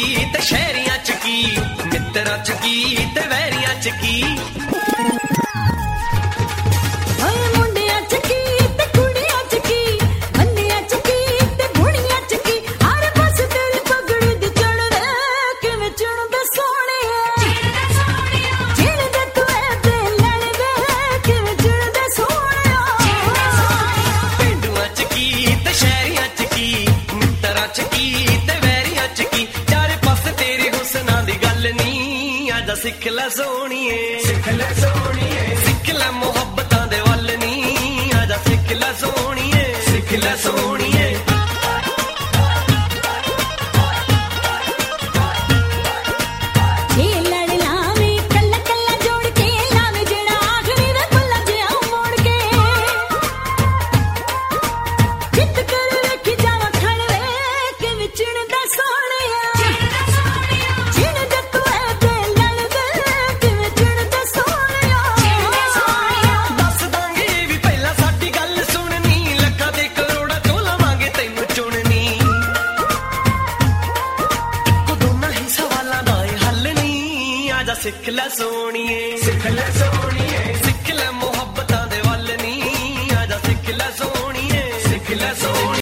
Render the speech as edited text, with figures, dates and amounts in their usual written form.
ਤੇ ਸ਼ਹਿਰੀਆਂ ਚ ਕੀ, ਮਿੱਤਰਾਂ ਚ ਕੀ ਤੇ ਵੈਰੀਆਂ ਚ ਕੀ। ਸਿੱਖ ਲੈ ਸੋਹਣੀਏ, ਸਿੱਖ ਲੈ ਸੋਹਣੀਏ, ਸਿੱਖ ਲੈ ਮੁਹੱਬਤਾਂ ਦੇ ਵੱਲ ਨੀ, ਆਜਾ ਸਿੱਖ ਲੈ ਸੋਹਣੀਏ, ਸਿੱਖ ਲੈ ਸੋਹਣੀਏ। ਸਿੱਖ ਲੈ ਸੋਹਣੀਏ, ਸਿੱਖ ਲੈ ਸੋਹਣੀਏ, ਸਿੱਖ ਲੈ